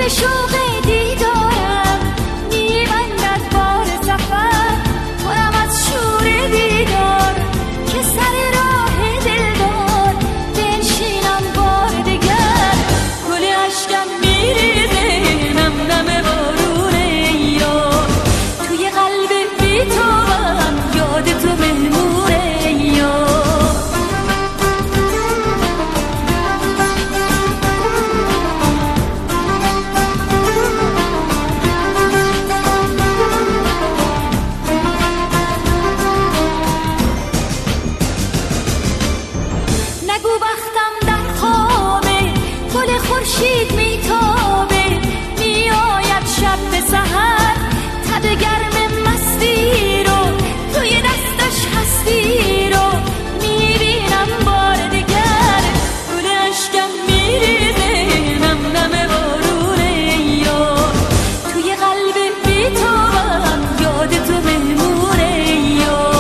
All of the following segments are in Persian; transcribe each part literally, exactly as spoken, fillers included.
به شوق دیدارم میبندد بار سفر، پرم از شور دیدار که سر راه دلدار بنشینم بار دگر. گل عشقم میریزه نم نم بارونه یار، توی قلب بی تو هم یاد تو مهمونه یار. نگو وقتم در خوابه، گل خورشید میتابه، میآید شب به سحر، تب گرم مستی رو توی دستش هستی رو میبینم بار دگر. گل عشقم میریزه نم نم بارونه یار، توی قلب بی تو هم یاد تو مهمونه یار.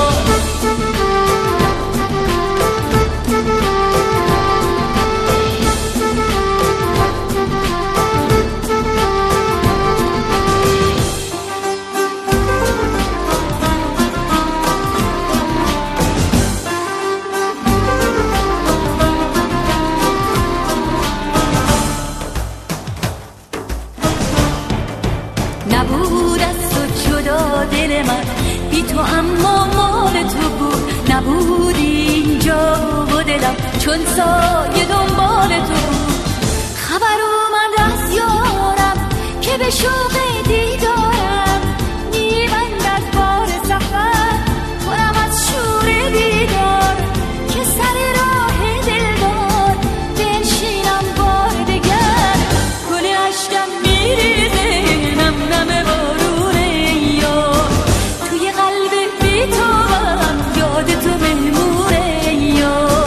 نبود از تو جدا دل من بی تو، اما مال تو بود. نبود اینجا و دلم چون سایه دنبال تو بود. خبر اومد از یارم که به شوق دیدارم میبندد بار سفر، پرم از شور دیدار که سر راه دلدار بنشینم بار دگر. گل عشقم میریزه نم نم بارونه یار، توی قلب بی تو هم یاد تو مهمونه یار.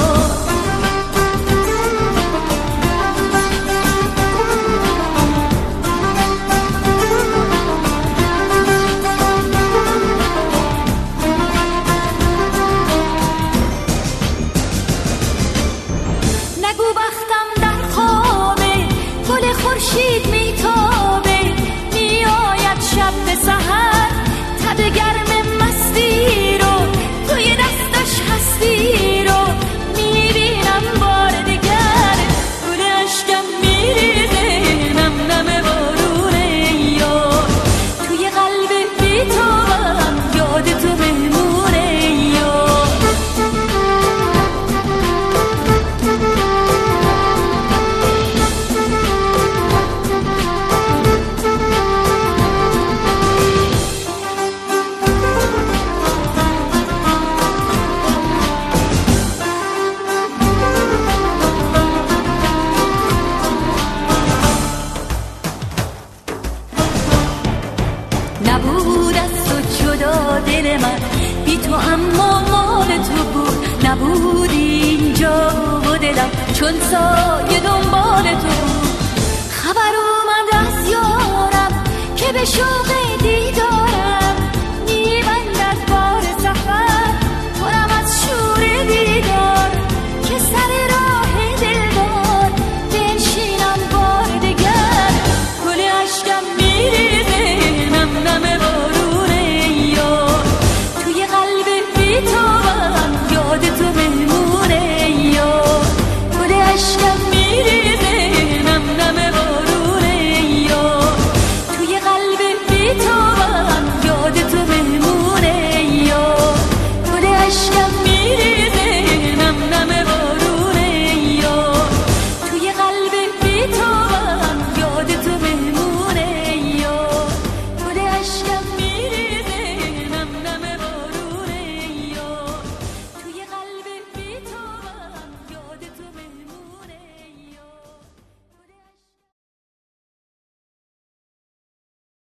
نگو بختم در خوابه، گل خورشید میتابه، میآید شب به سحر، تب گرم مستی رو توی دستش هستی رو میبینم بار دگر. گل عشقم میریزه نم نم بارونه یار، توی قلب بی تو هم یاد تو مهمونه یار. نبود از تو جدا دل من بی تو، اما مال تو بود. نبود اینجا و دلم چون سایه دنبال تو بود. خبر اومد از یارم که به شوق